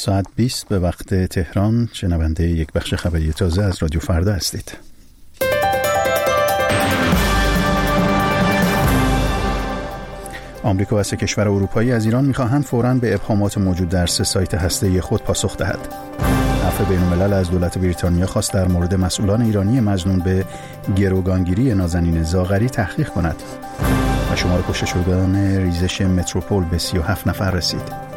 ساعت 20 به وقت تهران. شنونده یک بخش خبری تازه از رادیو فردا هستید. آمریکا و 3 کشور اروپایی از ایران می‌خواهند فوراً به ابهامات موجود در 3 سایت هسته‌ای خود پاسخ دهد. عفو بین‌الملل از دولت بریتانیا خواست در مورد مسئولان ایرانی مظنون به گروگانگیری نازنین زاغری تحقیق کند. و شمار کشته شدگان ریزش متروپول به 37 نفر رسید.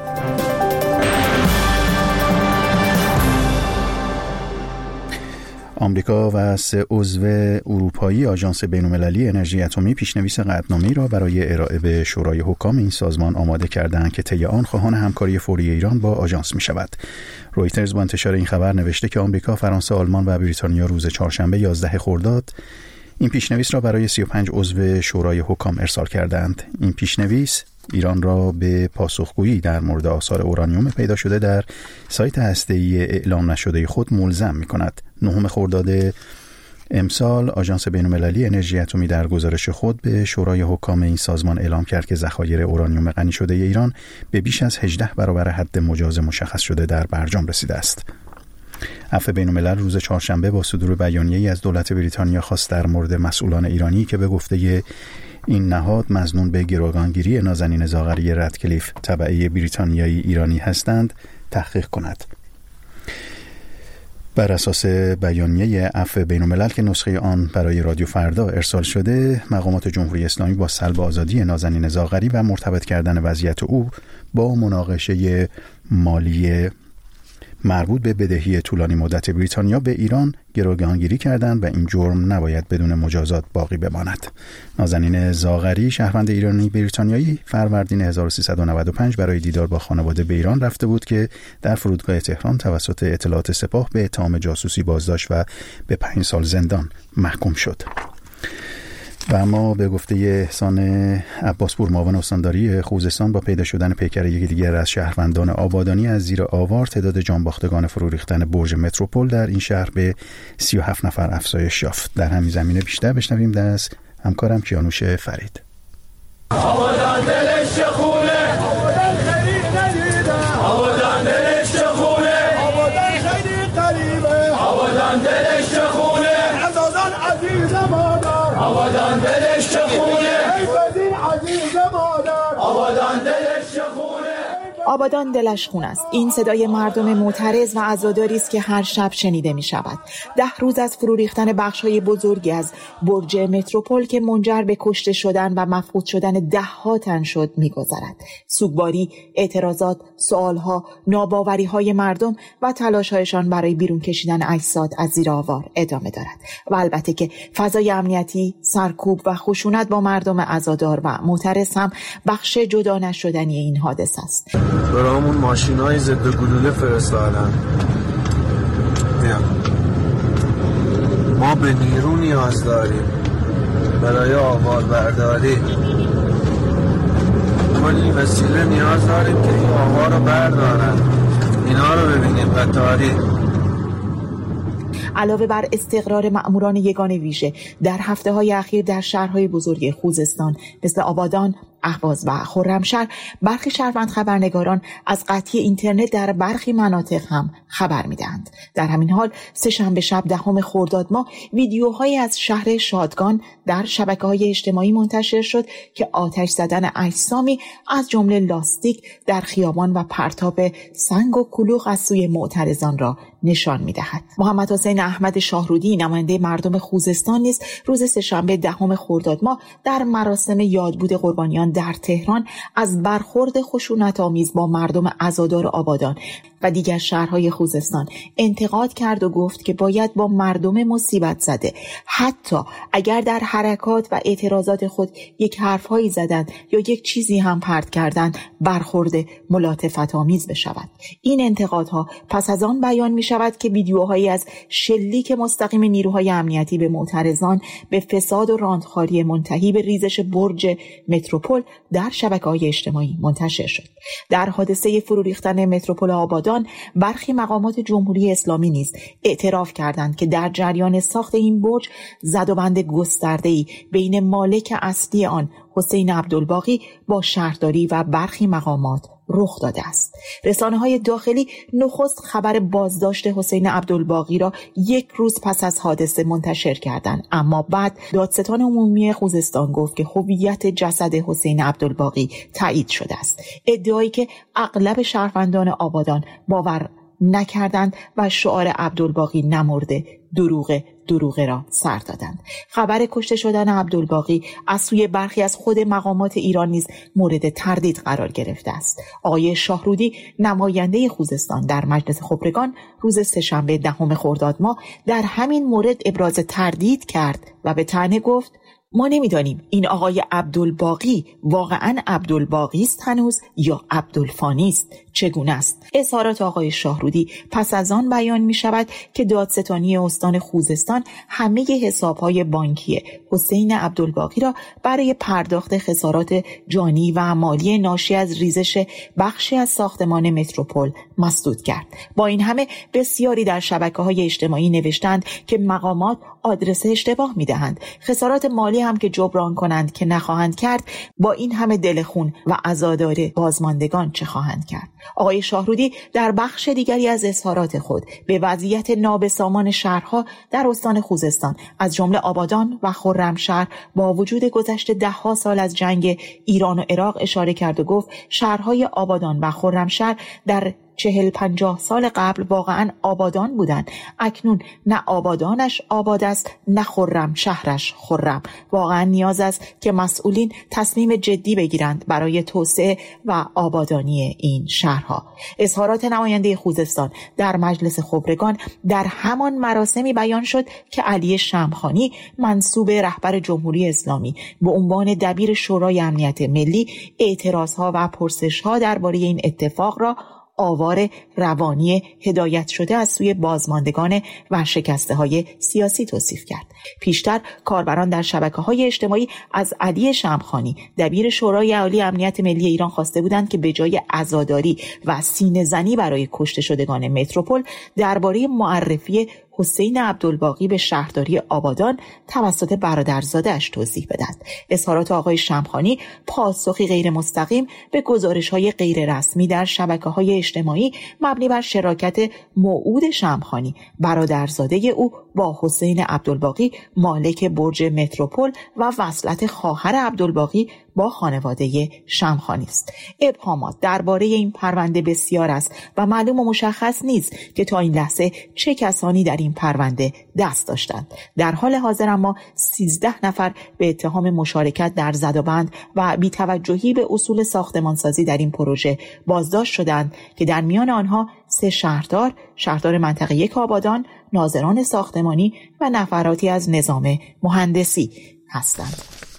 آمریکا و 3 عضو اروپایی آژانس بین‌المللی انرژی اتمی پیشنویس قطعنامه‌ای را برای ارائه به شورای حکام این سازمان آماده کردند که طی آن خواهان همکاری فوری ایران با آژانس می‌شود. رویترز با انتشار این خبر نوشته که آمریکا، فرانسه، آلمان و بریتانیا روز چهارشنبه 11 خرداد این پیشنویس را برای 35 عضو شورای حکام ارسال کردند. این پیشنویس ایران را به پاسخگویی در مورد آثار اورانیوم پیدا شده در سایت هسته‌ای اعلام نشده خود ملزم می‌کند. 9 خرداد امسال آژانس بین‌المللی انرژی اتمی در گزارش خود به شورای حکام این سازمان اعلام کرد که ذخایر اورانیوم غنی شده ایران به بیش از 18 برابر حد مجاز مشخص شده در برجام رسیده است. عفو بین‌الملل روز چهارشنبه با صدور بیانیه‌ای از دولت بریتانیا خواست در مورد مسئولان ایرانی که به گفته این نهاد مظنون به گروگانگیری نازنین زاغری ردکلیف تبعه بریتانیایی ایرانی هستند تحقیق کند. بر اساس بیانیه عفو بین‌الملل که نسخه آن برای رادیو فردا ارسال شده، مقامات جمهوری اسلامی با سلب آزادی نازنین زاغری و مرتبط کردن وضعیت او با مناقشه مالی مربوط به بدهی طولانی مدت بریتانیا به ایران گروگانگیری کردند و این جرم نباید بدون مجازات باقی بماند. نازنین زاغری شهروند ایرانی بریتانیایی فروردین 1395 برای دیدار با خانواده به ایران رفته بود که در فرودگاه تهران توسط اطلاعات سپاه به اتهام جاسوسی بازداشت و به 5 سال زندان محکوم شد. و اما به گفته احسان عباسپور، معاون استانداری خوزستان، با پیدا شدن پیکر یکی دیگر از شهروندان آبادانی از زیر آوار تعداد جانباختگان فرو ریختن برج متروپول در این شهر به 37 نفر افزایش یافت. در همین زمینه بیشتر بشنویم از همکارم کیانوش فرید. آبادان دلش خونه، آبادان خیلی ندیدم، آبادان دلش خونه، آبادان خیلی قریبه، آبادان دلش خونه، عزازان عزیز مادر، آبادان دلش خونه، ای بدین عزیز مادر، آبادان دلش خونه. آبادان دلش خون است. این صدای مردم معترض و عزاداری است که هر شب شنیده می شود. 10 روز از فرو ریختن بخش‌های بزرگی از برج متروپول که منجر به کشته شدن و مفقود شدن 10 تن شد می‌گذرد. سوگواری، اعتراضات، سوالها، ناباوری‌های مردم و تلاش‌هایشان برای بیرون کشیدن اجساد از زیر آوار ادامه دارد. و البته که فضای امنیتی، سرکوب و خشونت با مردم عزادار و معترض هم بخش جدا نشدنی این حادثه است. برامون ماشینای ضد گلوله فرستادن. ما به نیرو نیاز داریم برای آواربرداری. کلی وسیله نیاز داریم که این آوار رو بردارن. اینا رو ببینیم قطاری. علاوه بر استقرار مأموران یگان ویژه در هفته‌های اخیر در شهرهای بزرگ خوزستان مثل آبادان، اهواز و خرمشهر، برخی شهروند خبرنگاران از قطعی اینترنت در برخی مناطق هم خبر می‌دهند. در همین حال سه‌شنبه شب 10 خرداد ماه ویدیوهایی از شهر شادگان در شبکه‌های اجتماعی منتشر شد که آتش زدن اجسامی از جمله لاستیک در خیابان و پرتاب سنگ و کلوخ از سوی معترضان را نشان می‌دهد. محمد حسین احمد شاهرودی، نماینده مردم خوزستان، نیز روز سه‌شنبه 10 خرداد ماه در مراسم یادبود قربانیان در تهران از برخورد خشونت‌آمیز با مردم عزادار آبادان و دیگر شهرهای خوزستان انتقاد کرد و گفت که باید با مردم مصیبت زده، حتی اگر در حرکات و اعتراضات خود یک حرفهایی زدند یا یک چیزی هم پرت کردند، برخورد ملاطفت آمیز بشود. این انتقادها پس از آن بیان می شود که ویدیوهایی از شلیک مستقیم نیروهای امنیتی به معترضان به فساد و راندخاری منتهی به ریزش برج متروپول در شبکه‌های اجتماعی منتشر شد. در حادثه فرو ریختن متروپول آبادان، برخی مقامات جمهوری اسلامی نیز اعتراف کردند که در جریان ساخت این برج زدوبند گسترده‌ای بین مالک اصلی آن حسین عبدالباقی با شهرداری و برخی مقامات رخ داده است. رسانه‌های داخلی نخست خبر بازداشت حسین عبدالباقی را 1 روز پس از حادثه منتشر کردند، اما بعد دادستان عمومی خوزستان گفت که هویت جسد حسین عبدالباقی تایید شده است. ادعایی که اغلب شهروندان آبادان باور نکردند و شعار عبدالباقی نمرده دروغه را سر دادند. خبر کشته شدن عبدالباقی از سوی برخی از خود مقامات ایران نیز مورد تردید قرار گرفته است. آقای شاهرودی نماینده خوزستان در مجلس خبرگان روز سه‌شنبه 10 خرداد ماه در همین مورد ابراز تردید کرد و به طعنه گفت ما نمیدانیم این آقای عبدالباقی واقعا عبدالباقی است هنوز یا عبدالفانی است. چگونه است؟ اظهارات آقای شاهرودی پس از آن بیان می شود که دادستانی استان خوزستان همه حسابهای بانکی حسین عبدالباقی را برای پرداخت خسارات جانی و مالی ناشی از ریزش بخشی از ساختمان متروپول مسدود کرد. با این همه بسیاری در شبکه‌های اجتماعی نوشتند که مقامات آدرس اشتباه می‌دهند. خسارات مالی هم که جبران کنند که نخواهند کرد، با این همه دل خون و عزادار بازماندگان چه خواهند کرد؟ آقای شاهرودی در بخش دیگری از اظهارات خود به وضعیت نابسامان شهرها در استان خوزستان از جمله آبادان و خرمشهر با وجود گذشت 10 سال از جنگ ایران و عراق اشاره کرد و گفت شهرهای آبادان و خرمشهر در 40-50 سال قبل واقعا آبادان بودند. اکنون نه آبادانش آباد است نه خرم شهرش خرم. واقعا نیاز است که مسئولین تصمیم جدی بگیرند برای توسعه و آبادانی این شهرها. اظهارات نماینده خوزستان در مجلس خبرگان در همان مراسمی بیان شد که علی شمخانی منصوب رهبر جمهوری اسلامی به عنوان دبیر شورای امنیت ملی اعتراضها و پرسش‌ها درباره این اتفاق را آوار روانی هدایت شده از سوی بازماندگان و شکسته های سیاسی توصیف کرد. پیشتر کاربران در شبکه‌های اجتماعی از علی شمخانی دبیر شورای عالی امنیت ملی ایران خواسته بودند که به جای عزاداری و سینه زنی برای کشته شدگان متروپول درباره معرفی حسین عبدالباقی به شهرداری آبادان توسط برادرزاده‌اش توضیح بدهد. اظهارات آقای شمخانی پاسخی غیر مستقیم به گزارش‌های غیر رسمی در شبکه‌های اجتماعی مبنی بر شراکت موعود شمخانی برادرزاده او با حسین عبدالباقی مالک برج متروپول و وصلت خواهر عبدالباقی با خانواده شمخانی است. ابهامات درباره این پرونده بسیار است و معلوم و مشخص نیست که تا این لحظه چه کسانی در این پرونده دست داشتند. در حال حاضر اما 13 نفر به اتهام مشارکت در زدوبند و بی‌توجهی به اصول ساختمانسازی در این پروژه بازداشت شدند که در میان آنها 3 شهردار منطقه 1 آبادان، ناظران ساختمانی و نفراتی از نظام مهندسی هستند.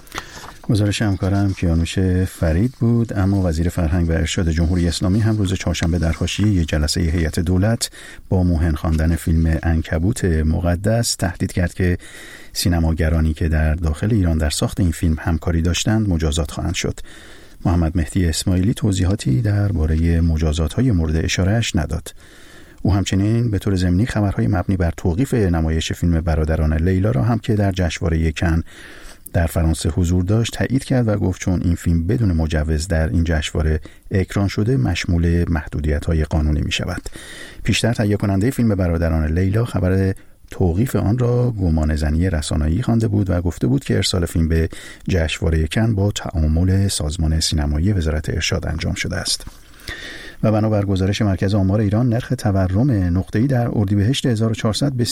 گزارش همکارم کیانوش فرید بود. اما وزیر فرهنگ و ارشاد جمهوری اسلامی هم روز چهارشنبه در حاشیه جلسه هیئت دولت با موهن خواندن فیلم عنکبوت مقدس تهدید کرد که سینماگرانی که در داخل ایران در ساخت این فیلم همکاری داشتند مجازات خواهند شد. محمد مهدی اسماعیلی توضیحاتی درباره مجازات‌های مورد اشاره‌اش نداد. او همچنین به طور ضمنی خبرهای مبنی بر توقیف نمایش فیلم برادران لیلا را هم که در جشنواره کن در فرانسه حضور داشت تایید کرد و گفت چون این فیلم بدون مجوز در این جشنواره اکران شده مشمول محدودیت‌های قانونی می‌شود. پیشتر تهیه کننده فیلم برادران لیلا خبر توقیف آن را گمانه‌زنی رسانه‌ای خوانده بود و گفته بود که ارسال فیلم به جشنواره کن با تعامل سازمان سینمایی وزارت ارشاد انجام شده است. و بنابر گزارش مرکز آمار ایران نرخ تورم نقطه‌ای در اردیبهشت 1400 به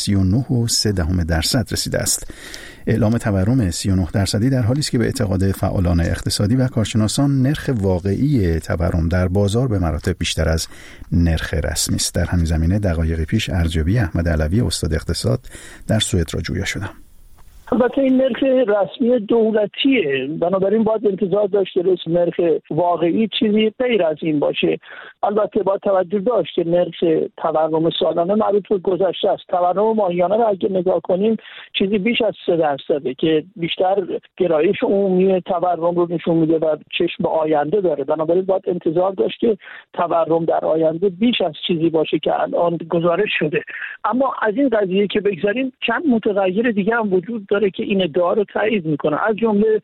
39.3% رسیده است. اعلام تورم 39% در حالی است که به اعتقاد فعالان اقتصادی و کارشناسان نرخ واقعی تورم در بازار به مراتب بیشتر از نرخ رسمی است. در همین زمینه دقایق پیش ارزیابی احمد علوی استاد اقتصاد در سوئد را جویا شدم. البته این نرخ رسمی دولتیه، بنابراین باید انتظار داشت که نرخ واقعی چیزی غیر از این باشه. البته با توجه داشت که نرخ تورم سالانه مربوط به گذشته است. تورم ماهیانه رو اگه نگاه کنیم چیزی بیش از 3% که بیشتر گرایش عمومی تورم رو نشون میده و چشم به آینده داره. بنابراین باید انتظار داشت که تورم در آینده بیش از چیزی باشه که الان گزارش شده. اما از این قضیه که بگذاریم چند متغیر دیگه هم وجود داره داره که این ادعا رو تایید میکنه، از جمله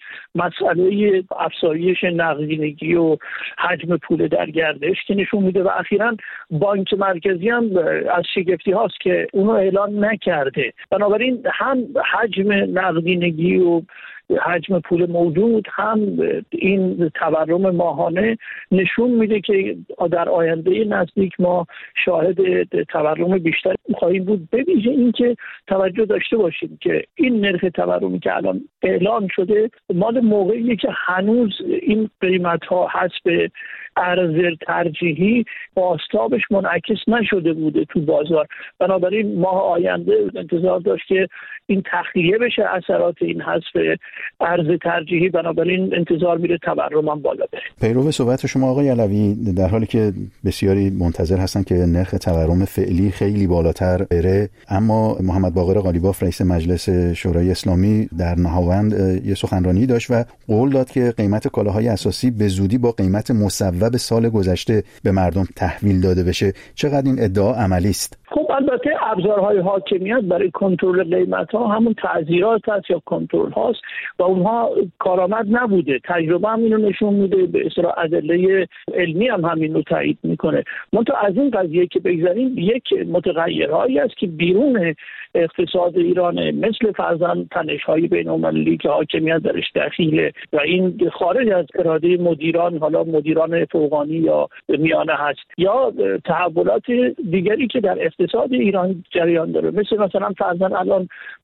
مسئله افزایش نقدینگی و حجم پول در گردش که نشون میده و اخیراً بانک مرکزی هم از شگفتی هاست که اونو اعلان نکرده. بنابراین هم حجم نقدینگی و حجم پول موجود هم این تورم ماهانه نشون میده که در آینده نزدیک ما شاهد تورم بیشتر خواهیم بود. به ویژه این که توجه داشته باشیم که این نرخ تورمی که الان اعلان شده مال موقعیه که هنوز این قیمت ها حسب ارز ترجیحی بازتابش منعکس نشده بوده تو بازار. بنابراین ماه آینده انتظار داشت که این تخلیه بشه اثرات این حذف ارز ترجیحی، بنابراین انتظار میره تورم هم بالا بره. پیرو صحبت شما آقای علوی، در حالی که بسیاری منتظر هستن که نرخ تورم فعلی خیلی بالاتر بره، اما محمد باقر قالیباف رئیس مجلس شورای اسلامی در نهاوند یه سخنرانی داشت و قول داد که قیمت کالاهای اساسی به زودی با قیمت مصوب سال گذشته به مردم تحویل داده بشه. چقدر این ادعا عملی است؟ خب البته ابزارهای حاکمیت برای کنترل قیمت ها همون تعزیرات هست یا کنترل هاست و اونها کارآمد نبوده. تجربه هم اینو نشون میده، به اصطلاح ادله علمی هم همین رو تایید میکنه. منتها از این قضیه که بگذاریم، یک متغیرهایی است که بیرون اقتصاد ایران مثل فرضاً تنش‌های بین‌المللی که حاکمیت درش دخیله و این خارج از اراده مدیران، حالا مدیران فوقانی یا میانه هست، یا تحولات دیگری که در اقتصاد ایران جریان داره، مثلا فرضاً الان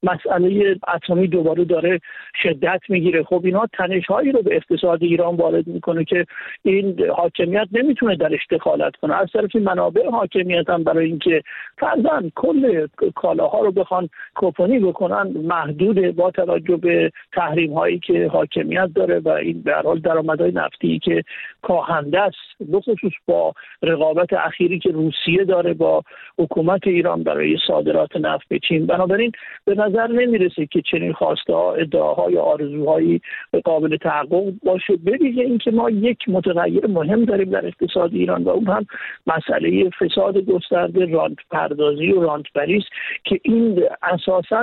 مسئله اتمی دوباره داره شدت میگیره. خب اینها تنش‌هایی رو به اقتصاد ایران وارد میکنه که این حاکمیت نمیتونه درش دخالت کنه. از طرفی منابع حاکمیت هم برای اینکه فرضاً کل کالاها رو بخوان کوپنی بکنن محدوده با توجه به تحریم هایی که حاکمیت داره و این به هر حال درآمدهای نفتی که کاهنده است، بخصوص با رقابت اخیری که روسیه داره با حکومت ایران برای صادرات نفت به چین. بنابراین به نظر نمیرسه که چنین خواسته ها، ادعاها یا آرزوهایی قابل تحقق باشه. به ویژه اینکه ما یک متغیر مهم داریم در اقتصاد ایران و اون هم مسئله فساد گسترده، رانت پردازی و رانت بری است که این اساساً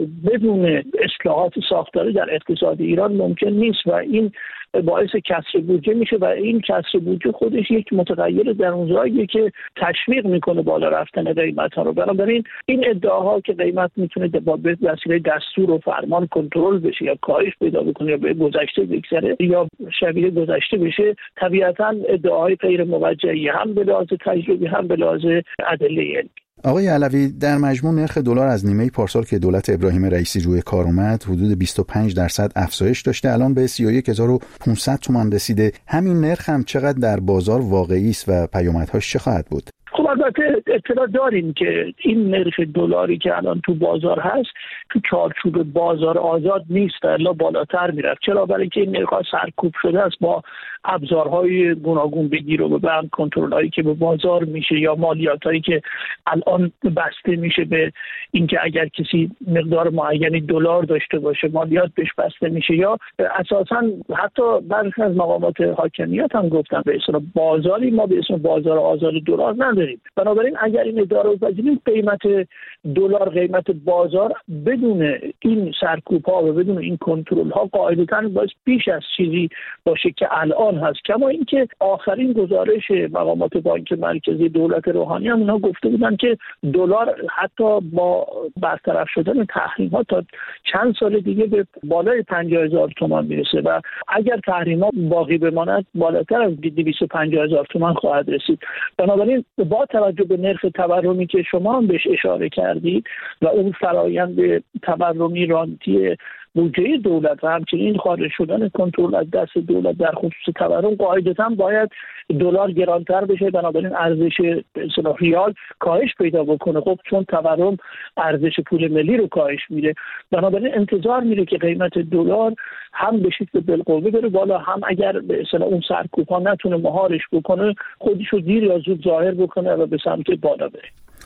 بدون اصلاحات ساختاری در اقتصاد ایران ممکن نیست و این باعث کسر بودجه میشه و این کسر بودجه خودش یک متغیر درونزاییه که تشویق میکنه بالا رفتن قیمت ها رو. بنابراین این ادعاها که قیمت میتونه با وسیله دستور و فرمان کنترل بشه یا کاهش پیدا بکنه یا به گذشته بگذره یا شبیه گذشته بشه، طبیعتاً ادعاهای غیر موجهی هم به لحاظ تجربی هم به لحاظ ادله علمی. آقای علوی، در مجموع نرخ دلار از نیمه پارسال که دولت ابراهیم رئیسی روی کار اومد حدود 25% افزایش داشته، الان به 31500 تومان رسیده. همین نرخ هم چقدر در بازار واقعی است و پیامدهاش چه خواهد بود؟ خب البته اطلاع داریم که این نرخ دلاری که الان تو بازار هست تو چارچوب بازار آزاد نیست، الا بالاتر میره. چرا؟ برای اینکه این نرخ‌ها سرکوب شده است با ابزارهای گوناگون بگیر و ببند، کنترل‌هایی که به بازار میشه یا مالیاتایی که الان بسته میشه به اینکه اگر کسی مقدار معینی دلار داشته باشه مالیات بهش بسته میشه، یا اساساً حتی برخی از مقامات حاکمیت هم گفتن به اصطلاح بازاری ما به اسم بازار آزاد دلار نداریم. بنابراین اگر این ادعا رو بپذیریم قیمت دلار، قیمت بازار بدون این سرکوب‌ها و بدون این کنترل‌ها قاعدتاً باید بیش از چیزی باشه که الان هست. کما اینکه آخرین گزارش مقامات بانک مرکزی دولت روحانی هم اینا گفته بودن که دلار حتی با برطرف شدن تحریم‌ها تا چند سال دیگه به بالای 50000 تومان میرسه و اگر تحریم‌ها باقی بماند بالاتر از 250000 تومان خواهد رسید. بنابراین با توجه به نرخ تورمی که شما هم بهش اشاره کردید و اون فرایند تورمی رانتی بودجه دولت و همچنین خارج شدن کنترل از دست دولت در خصوص تورم، قاعدتاً باید دلار گرانتر بشه، بنابراین ارزش ریال کاهش پیدا بکنه. خب چون تورم ارزش پول ملی رو کاهش میده، بنابراین انتظار میره که قیمت دلار هم به شکل بالقوه بره بالا، هم اگر به اصطلاح اون سرکوب‌ها نتونه مهارش بکنه خودش رو دیر یا زود ظاهر بکنه و به سمت بالا بره.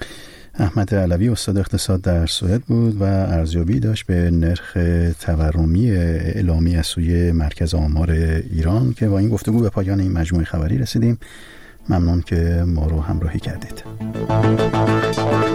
احمد علوی استاد اقتصاد در سوئد بود و ارزیابی داشت به نرخ تورمی اعلامی از سوی مرکز آمار ایران که با این گفتگو به پایان این مجموعه خبری رسیدیم. ممنون که ما رو همراهی کردید.